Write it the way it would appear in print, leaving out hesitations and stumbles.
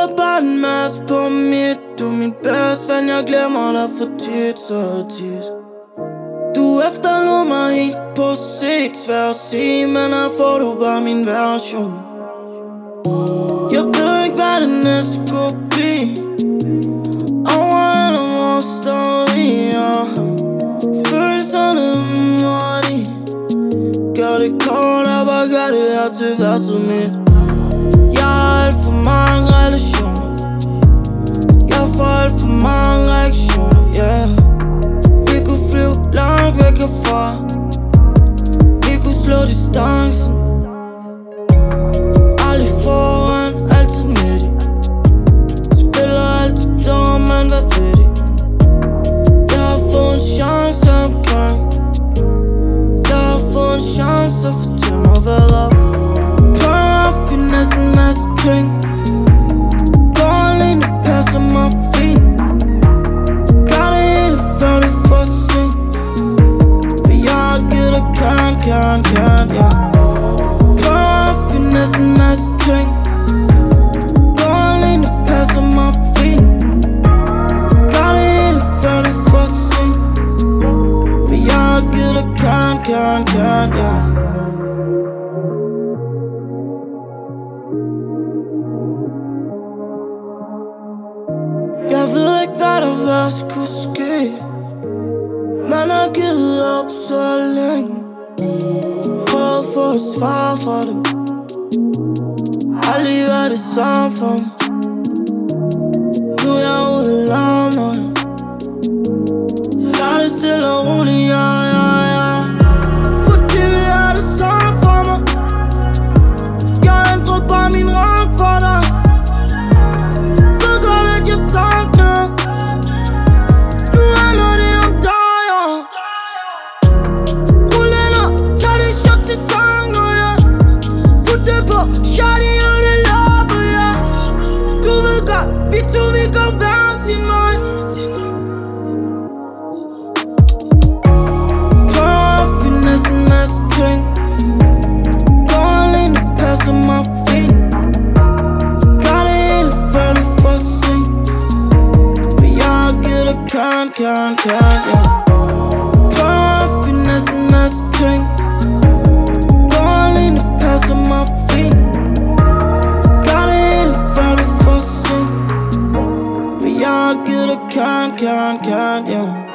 spiller bare en masse på mit. Du er min bedste ven, jeg glemmer dig for tit, så tit. Du efterlod mig helt på sigt, svær at sige, men her får du bare min version. Jeg ved ikke, hvad det næste skulle blive. Over alle vores storyer, følelserne hurtigt. Gør det kort, og bare gør det her til verset mit. Jeg har alt for mange relationer, jeg får alt for mange reaktioner, yeah. Vi kunne flyve langt væk herfra, vi kunne slå distancen. Aldrig foran, altid midt i. Spiller altid dum, men hvad ved de? Jeg har fået en chance omkring. Jeg har fået en chance, fortæl mig hvad der. Prøver at finesse en masse ting. Går alene, det passer mig fint. Gør det hele før det er for sent. For jeg har givet dig kan, ja. Prøver at finesse en masse ting. Går alene, det passer mig fint. Gør det hele før det er for sent. For jeg har givet dig kan, ja. Jeg ved ikke, hvad der værst kunne ske. Man har givet op så længe. Prøv at få et svar fra dem. Aldrig var det samme for mig. Nu er jeg ude i larm, og jeg tager det stille og roligt, ja. Fordi vi er det samme for mig. Jeg ændrer bare min ramme for dig. Ved godt, at jeg savner. Nu handler det om dig, ja. Rul ind og tag det shot til sanger, ja. Put det på, shawty, og det love, ja. Du ved godt, vi to, vi går hver sin vej. Prøver at finesse en masse ting. Går alene, det passer mig fint. Gør det hele før det er for sent. For jeg har givet dig kan, ja. Prøver at finesse en masse ting. Går alene, det passer mig fint. Gør det hele før det er for sent. For jeg har givet dig kan, ja.